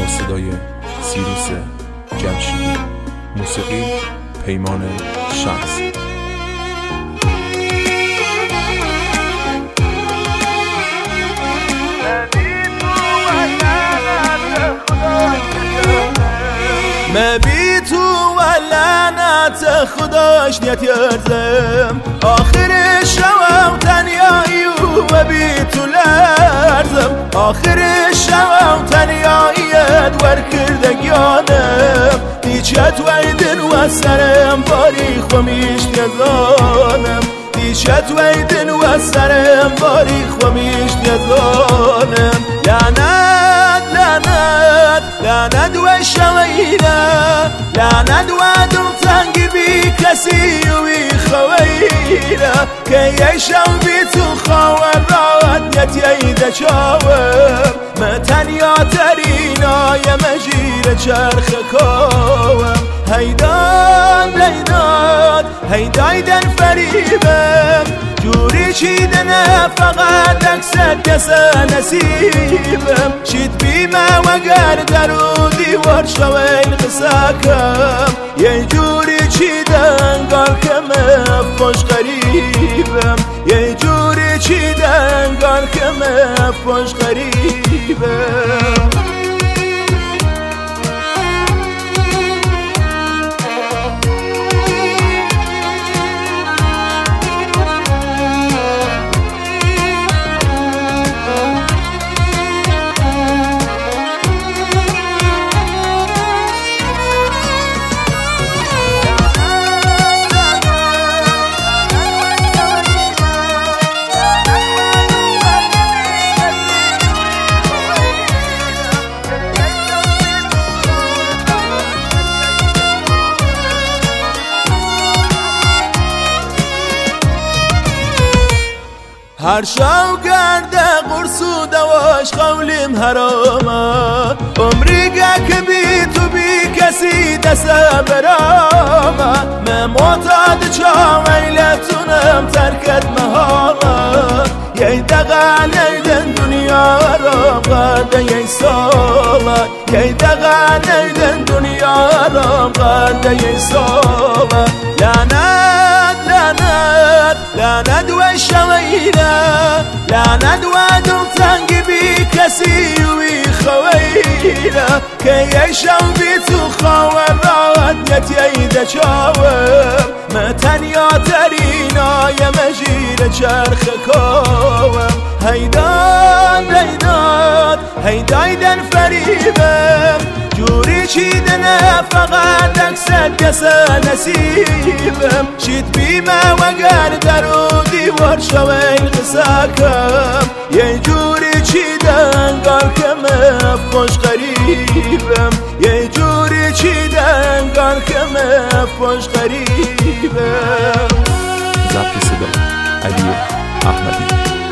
صدای سیروس جمشیدی، موسیقی پیمان شمس. ما بی تو و لعنت خداش نیت یارزم، آخر شوام تنیایی و بی تو لرزم، آخر شوام تنیاییت ور کردگیانم، دیچت ویدن و سرم باری خمیش نزانم، دیچت ویدن و سرم باری خمیش نزانم. لعنت لعنت لعنت و شوینا، لعنت و دلتنگی بی کسی و بی خوینا، که یه شو بی تو خواه راحت یتیده چاوم، من تنیا ترینای مجیر چرخ کاوم، هیدان لیداد هیدایدن فریبم، جوری چیدنه فقط اکثر کسا نصیبم، شید بیمه وگر درو دیوار شوین قساکم، یه جوری چیدن گار کمه خوش غریبم، یه جوری چیدن گار کمه خوش غریبم. هر شو گرده قرص و دواش قولیم حرامه، عمری که بی تو بی کسی دست برامه، من معتاد چاویلتونم ترکت محاله، یه دقا نیدن دنیا را قرده یه ساله، یه دقا نیدن دنیا را قرده یه ساله. لعنت لعنت لعنت و شوینا، لعنت و دلتنگی بی کسی و بی خوینا، که یه شو بی تو خواه راحت یتیده چاوم، من تنیا ترینای مجیر چرخ کاوم، هیدان لیداد هیدایدن فریبم، جوری چیدنه فقط اکثر کسا نصیبم، شید بیمه وگر درو دیوار شوین قساکم، یه جوری چیدن گار کمه خوش غریبم، یه جوری چیدن گار کمه خوش غریبم. ضبط صدا علی احمدی.